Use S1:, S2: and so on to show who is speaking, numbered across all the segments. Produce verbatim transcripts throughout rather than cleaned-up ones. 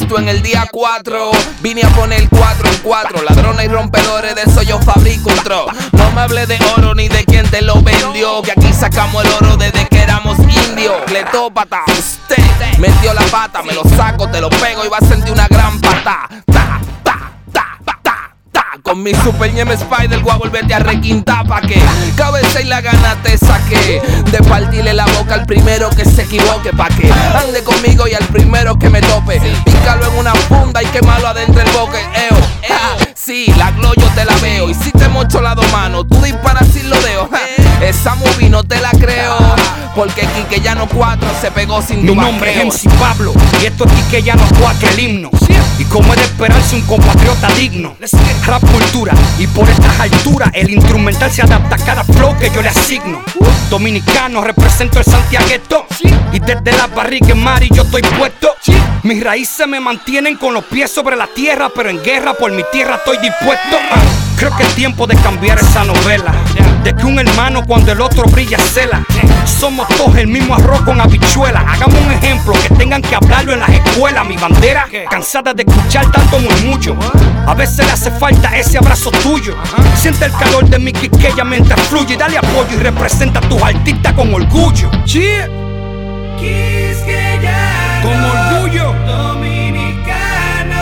S1: esto en el día cuatro. Vine a poner cuatro en cuatro. Ladrones y rompedores, de eso yo fabrico un tro. No me hable de oro ni de quién te lo vendió, que aquí sacamos el oro desde que éramos indios. Cletópata, usted metió la pata. Me lo saco, te lo pego y vas a sentir una gran pata. Ta, ta, ta, ta, ta, ta. Con mi super ñeme Spider voy a volverte a requintar pa' que cabeza y la gana te saqué. De partirle la boca al primero que se equivoque, pa' que ande conmigo y al primero que me tope. Pícalo en una funda y quémalo adentro el boque. Eo, ja, sí, la glow yo te la veo. Y si te mocho la dos manos, tú disparas sin lo deo. Ja, esa movie no te la creo, porque Quique Llano cuatro se pegó sin tu
S2: Mi nombre es M C Pablo y esto es Quique Llano cuatro, el himno. Y como es de esperarse un compatriota digno, rap cultura, y por estas alturas el instrumental se adapta a cada flow que yo le asigno. Dominicano, represento el Santiagueto, y desde la barriga en Mari yo estoy puesto. Mis raíces me mantienen con los pies sobre la tierra, pero en guerra por mi tierra estoy dispuesto. Ah, creo que es tiempo de cambiar esa novela, de que un hermano cuando el otro brilla cela. Somos todos el mismo arroz con habichuela. Hagamos un ejemplo, que tengan que hablarlo en las escuelas. Mi bandera, cansada de escuchar tanto murmullo, a veces le hace falta ese abrazo tuyo. Siente el calor de mi Quiqueya mientras fluye. Dale apoyo y representa a tus artistas con orgullo. Yeah.
S3: Quisqueya
S2: Con orgullo
S3: dominicano.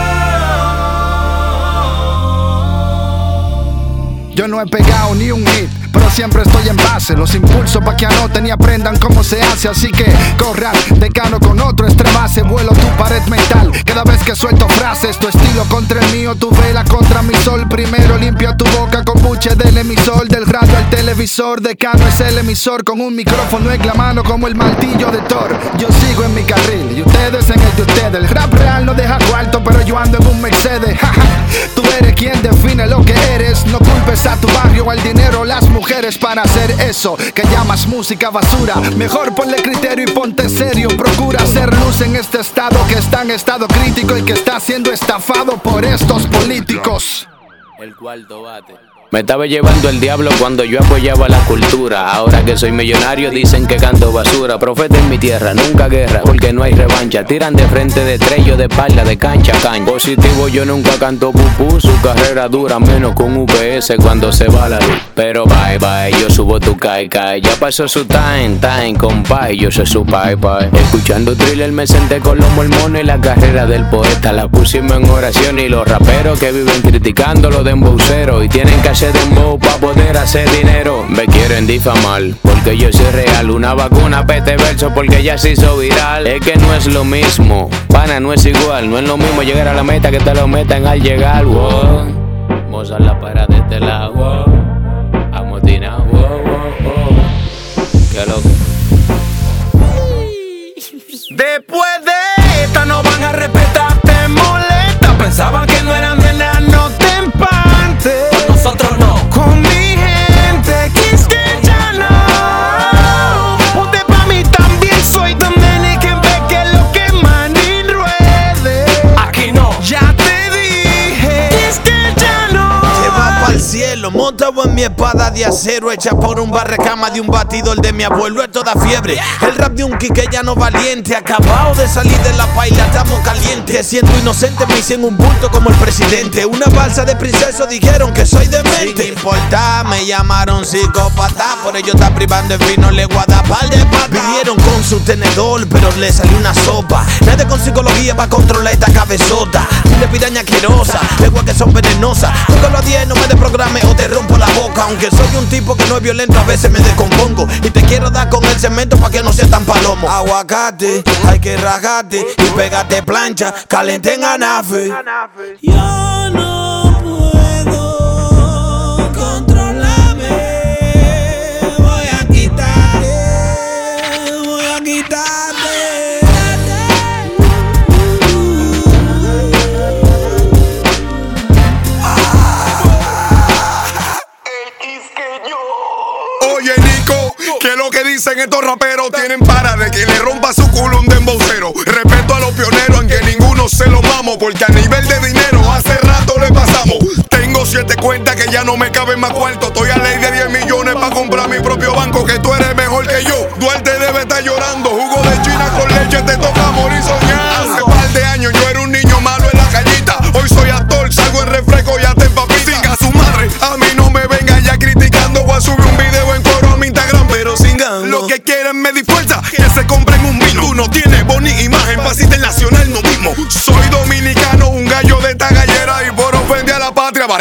S4: Yo no he pegado ni un hit, pero siempre estoy en base. Los impulsos pa' que anoten y aprendan cómo se hace. Así que corran, decano con otro extravase. Vuelo tu pared mental cada vez que suelto frases. Tu estilo contra el mío, tu vela contra mi sol. Primero limpio tu boca con buche del emisor. Del radio al televisor, decano es el emisor. Con un micrófono en la mano como el martillo de Thor. Yo sigo en mi carril y ustedes en el de ustedes. El rap real no deja cuarto, pero yo ando en un Mercedes. Tú eres quien define lo que eres. No culpes a tu barrio o al dinero o las mujeres para hacer eso que llamas música basura. Mejor ponle criterio y ponte serio. Procura hacer luz en este estado que está en estado crítico y que está siendo estafado por estos políticos.
S1: El cuarto bate. Me estaba llevando el diablo cuando yo apoyaba la cultura. Ahora que soy millonario dicen que canto basura. Profeta en mi tierra, nunca guerra, porque no hay revancha. Tiran de frente, de estrello, de espalda, de cancha a cancha. Positivo yo nunca canto pupú. Su carrera dura menos con U P S cuando se va la luz. Pero bye bye, yo subo tu kai kai. Ya pasó su time, time, compay. Yo soy su pai pai. Escuchando thriller me senté con los mormones. La carrera del poeta la pusimos en oración. Y los raperos que viven criticando lo de embaucero y tienen que hacer dembow pa' poder hacer dinero. Me quieren difamar porque yo soy real. Una vacuna pa' este verso porque ya se hizo viral. Es que no es lo mismo, pana, no es igual. No es lo mismo llegar a la meta que te lo metan al llegar. Wow, Mozart la para de este lado. Wow, amotina. Wow, wow, wow. ¿Qué lo que?
S3: Después de esta no van a respetarte, molesta. Pensaban que no eran de nada, no te empantes. Con nosotros no. Con mi gente, Quisqueya Ponte pa' mí también, soy Dominican, ve que lo que mani ruede. Aquí no. Ya te dije, Quisqueya Se va pa'l cielo, montado en mi espada de acero, hecha por un barrecama de un batidor de mi abuelo. Es toda fiebre, el rap de un Quisqueyano valiente. Acabado de salir de la paila, estamos calientes. Siendo inocente me hice un bulto como el presidente. Una balsa de princeso dijeron que soy demente. Sin importar, me llamaron psicópata. Por ello está privando en vino, le guarda par de patas. Vinieron con su tenedor, pero le salió una sopa. Nadie con psicología va a controlar esta cabezota. Una piraña asquerosa, lenguas que son venenosas. Tócalo a diez, no me desprograme o te rompo la boca. Aunque soy un tipo que no es violento, a veces me descompongo. Y te quiero dar con el cemento pa' que no sea tan palomo. Aguacate, hay que rajarte y pégate plancha, caliente en anafe. Yo no puedo controlarme. Voy a quitarte, voy a quitarte.
S5: Oye Nico, que lo que dicen estos raperos tienen para de que le rompa su culo un dembocero. Respeto a los pioneros en que ninguno se lo mamo, porque a nivel de dinero hace rato le pasamos. Tengo siete cuentas que ya no me caben más cuartos. Estoy a ley de diez millones para comprar mi propio banco. Que tú eres mejor que yo, Duarte debe estar llorando. Jugo de China con leche, te toca morir soñando. Hace par de años yo era un niño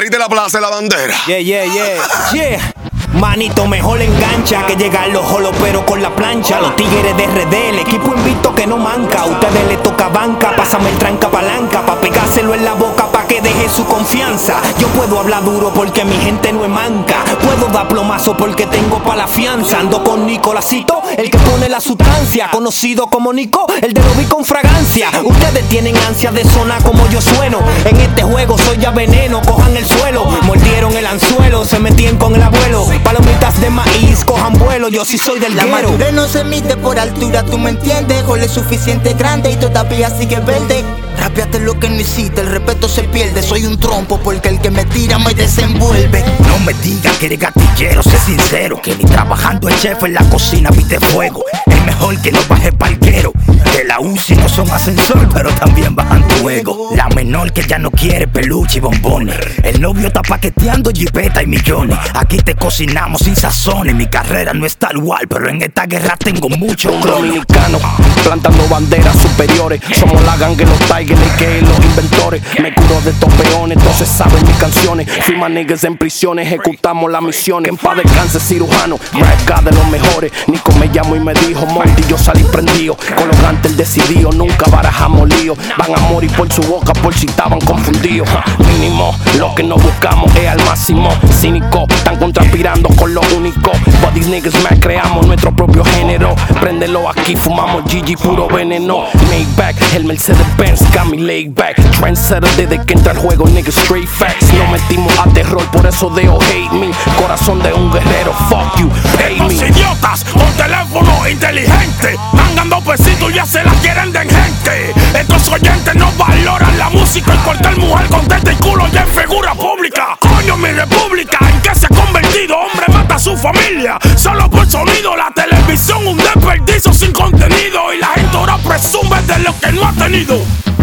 S5: rey de la plaza de la bandera.
S2: Yeah, yeah, yeah, yeah. Manito, mejor engancha que llegar los jolos pero con la plancha. Los tigres de R D, el equipo invicto que no manca. A ustedes les toca banca, pásame el tranca palanca pa' pegárselo en la boca pa' que deje su confianza. Yo puedo hablar duro porque mi gente no es manca. Puedo dar plomazo porque tengo pa' la fianza. Ando con Nicolásito, el que pone la sustancia. Conocido como Nico, el de lo vi con fragancia. Ustedes tienen ansia de zona como yo sueno. En este juego soy ya veneno, cojan el suelo. Mordieron el anzuelo, se metían con el abuelo. Palomitas de maíz, cojan vuelo, yo sí soy del
S6: La
S2: guero.
S6: madurez no se mide por altura, tú me entiendes. Gole suficiente grande y todavía sigue verde. Rapeate lo que no hiciste, el respeto se pierde. Soy un trompo porque el que me tira me desenvuelve.
S2: No me digas que eres gatillero, sé sincero. Que ni trabajando el chef en la cocina viste fuego. Es mejor que no baje palquero. De la U C I no son ascensor, pero también bajan tu ego. La menor que ya no quiere peluche y bombones. El novio está paqueteando jipeta y millones. Aquí te cocinamos sin sazones. Mi carrera no es tal igual, pero en esta guerra tengo mucho
S7: dominicano, plantando banderas superiores. Somos la gangue, los tigers, que los inventores. Me curo de estos peones, entonces saben mis canciones. Firma niggas en prisión, ejecutamos las misiones. En paz descanse cirujano, rap de los mejores. Nico me llamó y me dijo, Monty, yo salí prendido. Con los gantes decidido, nunca barajamos lío. Van a morir por su boca por si estaban confundidos. Mínimo, lo que no buscamos es al máximo. Cínico, están contrapirando con lo único. But these niggas más creamos nuestro propio género. Préndelo aquí, fumamos G G, puro veneno. Maybach, el Mercedes-Benz, got me laid back. Trendsetter desde que entra el juego, niggas, straight facts. Nos metimos a terror, por eso deo hate me. Corazón de un guerrero, fuck you, pay me.
S8: Estos idiotas con teléfono inteligente, mangan dos pesitos y ya se la quieren de gente. Estos oyentes no valoran la música y cualquier mujer con teta y culo ya es figura pública. Coño, mi república, ¿en qué se ha convertido? Hombre mata a su familia solo por sonido. La televisión un desperdicio sin contenido y la gente ahora presume de lo que no ha tenido.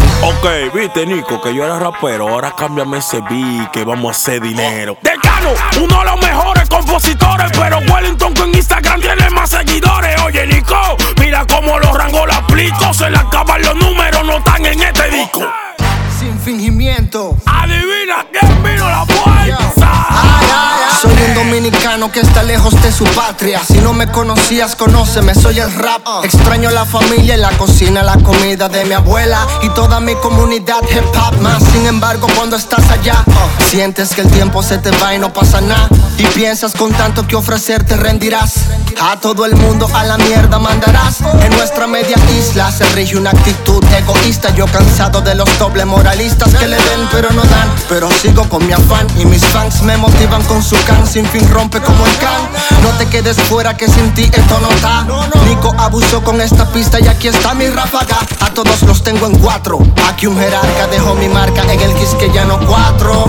S9: Ok, viste Nico, que yo era rapero, ahora cámbiame ese beat que vamos a hacer dinero.
S8: Decano, uno de los mejores compositores, pero Wellington con Instagram tiene más seguidores. Oye Nico, mira cómo los rangos la aplico, se le acaban los números, no están en este disco.
S6: Sin fingimiento.
S8: Adivina quién vino la fuerza.
S6: Soy un dominicano que está lejos de su patria. Si no me conocías, conóceme, soy el rap. Extraño la familia y la cocina, la comida de mi abuela y toda mi comunidad hip hop más. Sin embargo, cuando estás allá, sientes que el tiempo se te va y no pasa nada. Y piensas con tanto que ofrecer te rendirás. A todo el mundo a la mierda mandarás. En nuestra media isla se rige una actitud egoísta. Yo cansado de los doble moralistas que le den pero no dan. Pero sigo con mi afán y mis fans me motivan con su can. Sin fin rompe como el can. No te quedes fuera que sin ti esto no está. Nico abusó con esta pista y aquí está mi ráfaga. A todos los tengo en cuatro. Aquí un jerarca dejó mi marca en el Quisqueyano cuatro.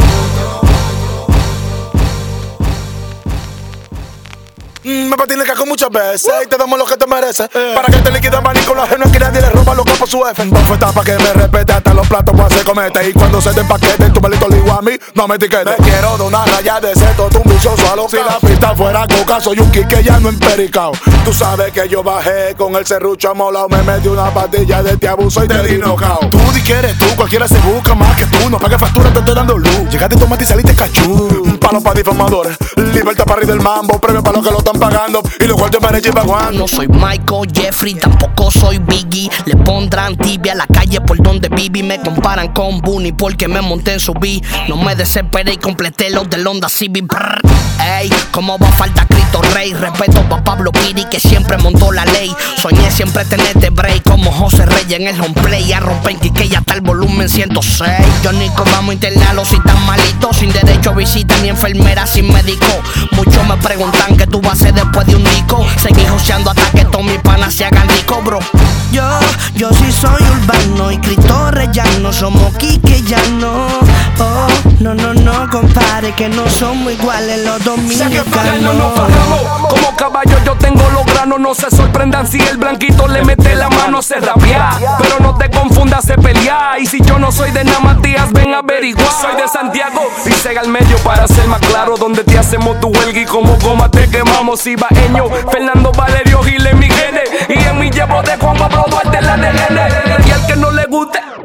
S5: Mm, me patina el caco muchas veces y te damos lo que te mereces. Para que te liquidan maní con los ajenos que nadie le roba los capos su F. Bofeta pa' que me respete, hasta los platos pues se comete. Y cuando se te empaquete, tu malito ligo a mí, no me etiquete. Me quiero de una raya de seto, tú un bichoso a lo que la pista fuera coca, soy un quique ya no empericao. Tú sabes que yo bajé con el serrucho amolado, me metí una patilla de te abuso y te di knockout. Tú di que eres tú, cualquiera se busca más que tú. No pagues factura, te estoy dando luz. Llegaste tomate y saliste cachú. Un palo pa' difamadores, libertad para arriba del mambo, premio para los que lo están pagando y los cuartos para el pagando.
S10: No soy Michael Jeffrey, tampoco soy Biggie. Le pondrán tibia a la calle por donde viví. Me comparan con Bunny porque me monté en su beat. No me desesperé y completé los del Honda Civic. Brr. Ey, ¿cómo va a faltar Cristo Rey? Respeto pa' Pablo Piri que siempre montó la ley. Soñé siempre tenerte break como José Reyes en el home play. A romper que ya está el volumen ciento seis. Yo Nico vamos a internarlo si tan malito. Sin derecho a visita ni enfermera sin médico. Muchos me preguntan qué tú vas a hacer después de un disco. Seguí joseando hasta que todos mis panas se hagan rico, bro.
S11: Yo, yo sí soy urbano y Cristo Rellano. Somos quiqueyanos. Oh, no, no, no, compadre, que no somos iguales los dominicanos.
S7: No como caballo yo tengo los granos. No se sorprendan si el blanquito le mete la mano a hacer rapear. Pero no te confundas, se pelea. Y si yo no soy de Namatías, ven a averiguar. Soy de Santiago y Sega al medio para ser más claro. Donde te hacemos tu huelga y como goma te quemamos. Ibaeño, Fernando Valerio, Giles Migueles. Y en mi llevo de Juan Pablo Duarte la D N. Y al que no le guste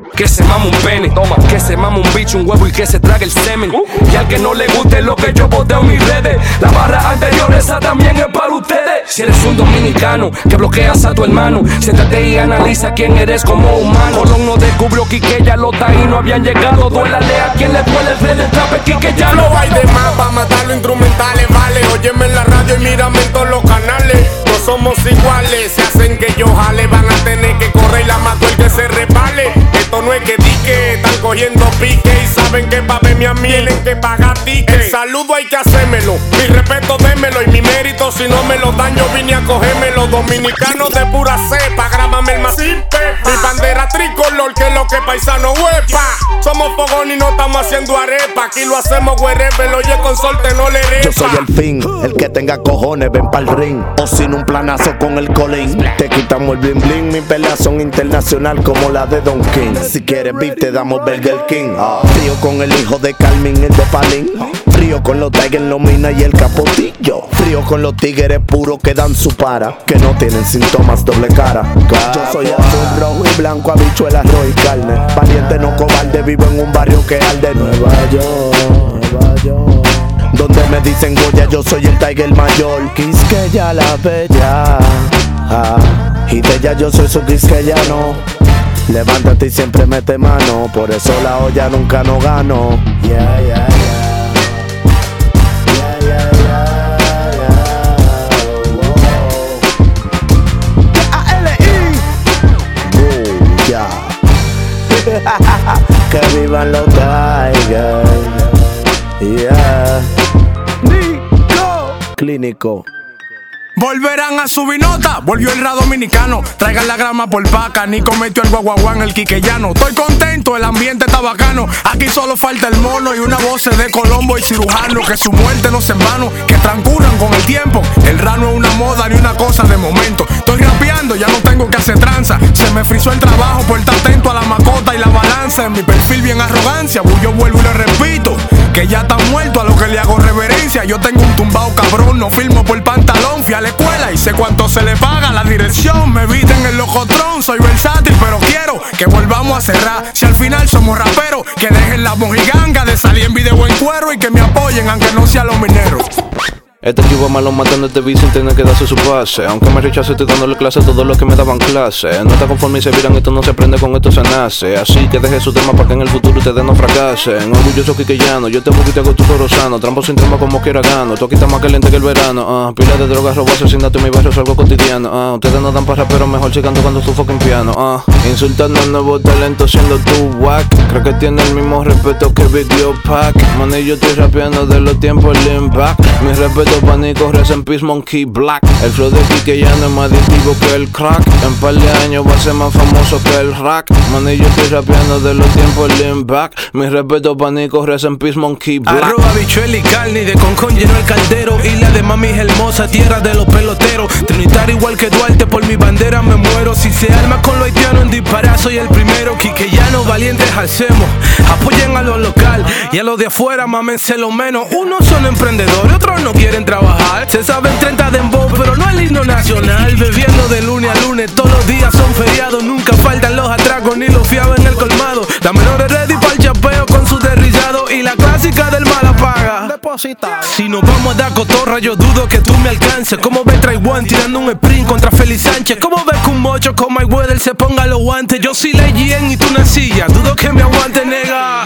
S12: que se mama un pene, toma, que se mama un bicho, un huevo y que se trague el semen. Y al que no le guste lo que yo posteo en mis redes, la barra anterior esa también es para ustedes. Si eres un dominicano que bloqueas a tu hermano, siéntate y analiza quién eres como humano. Colón no descubrió que ya los taínos habían llegado. Duélale a quien le duele el rey del trape, Quique ya
S5: no hay de más pa' matar los instrumentales, vale. Óyeme en la radio y mírame en todos los canales. No somos iguales, se hacen que yo jale. Van a tener que correr y la mato el que se repale. Esto no es que dique, están cogiendo pique. Y saben que pa' verme a mí tienen que pagar ticket. El saludo hay que hacérmelo, mi respeto démelo. Y mi mérito si no me lo dan yo vine a cogérmelo. Dominicanos de pura cepa, grábame el masipe. Mi bandera tricolor que es lo que paisano huepa. Somos fogón y no estamos haciendo arepa. Aquí lo hacemos wherever, oye con sorte no le repa.
S7: Yo soy el fin, el que tenga cojones ven pa'l ring. O sin un planazo con el colín. Te quitamos el bling bling, mis peleas son internacional como la de Don King. Si quieres beef te damos Burger King. ah. Frío con el hijo de Carmen, el de Palín. Frío con los Tigers, los Mina y el Capotillo. Frío con los tigres puros que dan su para, que no tienen síntomas doble cara. Yo soy azul, rojo y blanco, habichuela, arroz y carne. Valiente no cobarde, vivo en un barrio que arde. Nueva York, Nueva York, donde me dicen Goya, yo soy el Tiger mayor. Quisqueya la bella, ah, y de ella yo soy su quisqueyano. Levántate y siempre mete mano, por eso la olla nunca no gano. Yeah, yeah, yeah. Que vivan los Tigers. Yeah. Nico Clínico.
S8: Volverán a subir nota, volvió el rap dominicano. Traigan la grama por paca, Nico metió el guaguaguán, el quiqueyano. Estoy contento, el ambiente está bacano. Aquí solo falta el mono y una voz de Colombo y cirujano. Que su muerte no sea en vano, que transcurran con el tiempo. El rap no es una moda ni una cosa de momento. Estoy rapeando, ya no tengo que hacer tranza. Se me frizó el trabajo por estar atento a la macota y la balanza. En mi perfil bien arrogancia, yo vuelvo y le repito que ya están muertos a lo que le hago reverencia. Yo tengo un tumbao cabrón, no filmo por pantalón. Fui a la escuela y sé cuánto se le paga la dirección. Me visten en el locotrón, soy versátil, pero quiero que volvamos a cerrar. Si al final somos raperos, que dejen la mojiganga de salir en video en cuero y que me apoyen aunque no sea los mineros.
S1: Este chivo malo matando este bici sin tener que darse su pase. Aunque me rechace estoy dándole clase a todos los que me daban clase. No está conforme y se viran, esto no se aprende, con esto se nace. Así que deje su tema para que en el futuro ustedes no fracasen. Orgulloso quisqueyano, yo te busco y te hago tu coro sano. Trampo sin trampa como quiera gano. Tú aquí está más caliente que el verano. uh, Pila de drogas, robo, asesinato en mi barrio es algo cotidiano. uh, Ustedes no dan para pero mejor sigan tocando su fucking piano. uh, Insultando al nuevo talento siendo tu wack. Creo que tiene el mismo respeto que Video Pack. Man, y yo estoy rapeando de los tiempos el impact. Mi respeto pa' Nico, Rest in Peace, Monkey Black. El flow de Quique ya no es más adictivo que el crack. En par de años va a ser más famoso que el rack. Man, y yo estoy rapeando de los tiempos el impact. Mi respeto pa' Nico, Rest in Peace, Monkey Black.
S13: Arroba, bichuela y carne, de Concón llenó el caldero. Isla de mami es hermosa, tierra de los peloteros. Trinitario igual que Duarte, por mi bandera me muero. Si se arma con los haitianos en disparar soy el primero. Quiqueyanos valientes hacemos, apoyen a lo local y a los de afuera mámense lo menos. Unos son emprendedores, otros no quieren trabajar. Se saben treinta de dembow, pero no el himno nacional. Bebiendo de lunes a lunes, todos los días son feriados. Nunca faltan los atracos ni los fiados en el colmado. La menor es ready para el chapeo con su derrillado. Y la clásica del mala paga. Deposita. Si nos vamos a dar cotorra, yo dudo que tú me alcances. ¿Cómo ves Trae One tirando un sprint contra Félix Sánchez? ¿Cómo ves que un mocho con My Weather se ponga los guantes? Yo sí le G y tú una silla, dudo que me aguante, nega.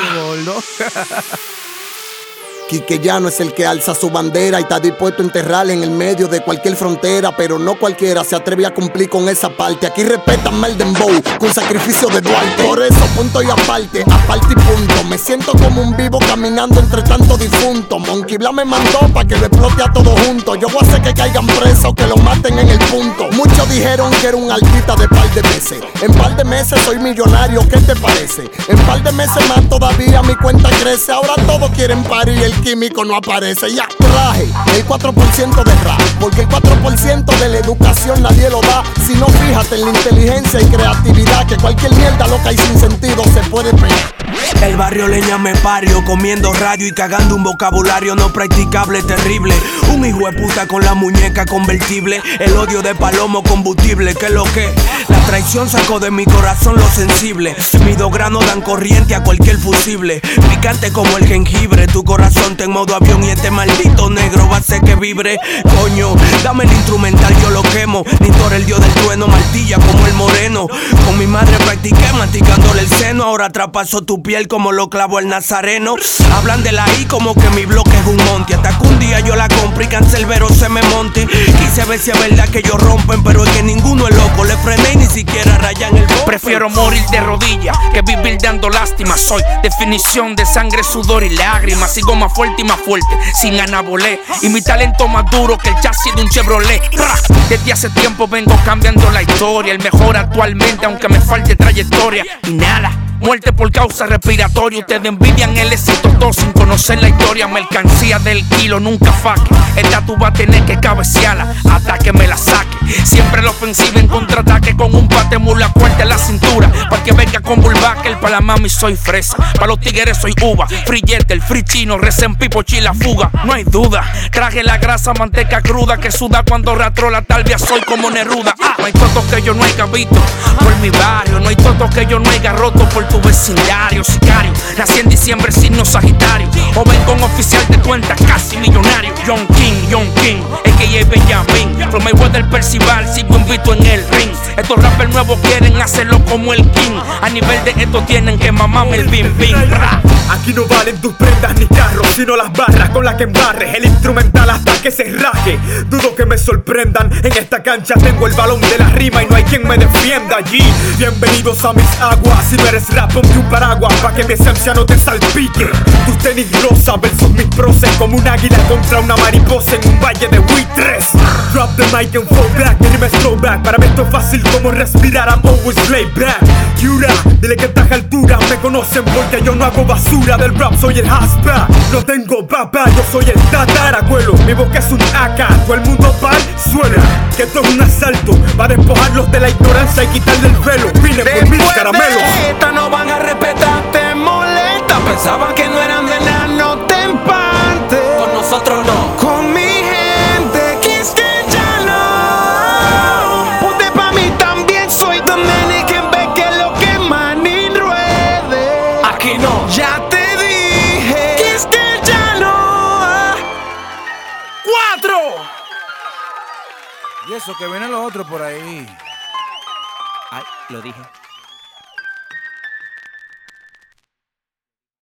S6: Quiqueyano es el que alza su bandera y está dispuesto a enterrarla en el medio de cualquier frontera, pero no cualquiera se atreve a cumplir con esa parte. Aquí respetan mal dembow con sacrificio de Duarte. Por eso punto y aparte, aparte y punto. Me siento como un vivo caminando entre tantos difuntos. Monkey Blanc me mandó pa' que lo explote a todos juntos. Yo voy a hacer que caigan presos, que lo maten en el punto. Muchos dijeron que era un artista de par de meses. En par de meses soy millonario, ¿qué te parece? En par de meses más todavía mi cuenta crece. Ahora todos quieren parir, el químico no aparece. Ya traje el cuatro por ciento de rap, porque el cuatro por ciento de la educación nadie lo da. Si no, fíjate en la inteligencia y creatividad, que cualquier mierda loca y sin sentido se puede pegar.
S13: El barrio leña me pario, comiendo radio y cagando un vocabulario no practicable, terrible. Un hijo de puta con la muñeca convertible, el odio de palomo combustible, que lo que la
S14: traición sacó de mi corazón lo sensible. Mis dos granos dan corriente a cualquier fusible. Picante como el jengibre, tu corazón está en modo avión y este maldito negro va a hacer que vibre. Coño, dame el instrumental, yo lo quemo. Nitor, el dios del trueno, martilla como el moreno. Con mi madre practiqué masticándole el seno. Ahora traspaso tu piel como lo clavó el nazareno. Hablan de la I como que mi bloque es un monte. Hasta que un día yo la compré y cancelbero se me monte. Quise ver si es verdad que ellos rompen, pero es que ninguno es loco. Le frené y ni siquiera rayan el bote.
S2: Prefiero morir de rodillas que vivir dando lástima. Soy definición de sangre, sudor y lágrimas. Sigo más fuerte y más fuerte, sin anabolé. Y mi talento más duro que el chasis de un Chevrolet. Desde hace tiempo vengo cambiando la historia. El mejor actualmente, aunque me falte trayectoria. Y nada, muerte por causa respiratoria. Ustedes envidian el éxito todo sin conocer la historia. Mercancía del kilo, nunca faque. Esta tú vas a tener que cabecearla hasta que me la saque. Siempre la ofensiva en contraataque con un bate mula fuerte en la cintura. Para que venga con bullbacker, para la mami soy fresa. Para los tigres soy uva, free el free chino, recen pipo, chila, fuga. No hay duda, traje la grasa, manteca cruda que suda cuando ratro la talvia soy como Neruda. Ah, no hay toto que yo no haya visto por mi barrio. No hay toto que yo no haya roto por tu vecindario. Sicario, nací en diciembre, signo sagitario. Joven con oficial de cuenta, casi millonario. Young King, Young King, a k a. Benjamin. From Mayweather Percival, sigo invito en el ring. Estos rappers nuevos quieren hacerlo como el King. A nivel de esto tienen que mamarme el bim bim.
S15: Aquí no valen tus prendas ni carros, sino las barras con las que embarres el instrumental hasta que se raje. Dudo que me sorprendan, en esta cancha tengo el balón de la rima y no hay quien me defienda allí. Bienvenidos a mis aguas, si no eres rap ponte un paraguas pa' que mi esencia no te salpique. Tus tenis rosas versus mis proces, como un águila contra una mariposa en un valle de buitres. Drop the mic and fall back, mi rima es throwback. Para mí esto es fácil como respirar, I'm always laid back. Yura, dile que estás a altura, me conocen porque yo no hago basura. Del rap soy el haspa, no tengo papá, yo soy el tatarabuelo. Mi boca es un A K, todo el mundo pa'l suelo. Que esto es un asalto, va a despojarlos de la ignorancia y quitarle el velo. Vine por mis caramelos.
S3: Esta no van a respetar, te molesta. Pensaban que no eran de nada, no te empantes.
S14: Con nosotros no.
S3: Con mi gente, quisqueyano. Ponte pa' mí también, soy Dominican, ve que lo que maní ruede.
S14: Aquí no.
S3: Ya te dije, quisqueyano.
S16: ¡Cuatro! Y eso, que vienen los otros por ahí.
S17: Ay, lo dije.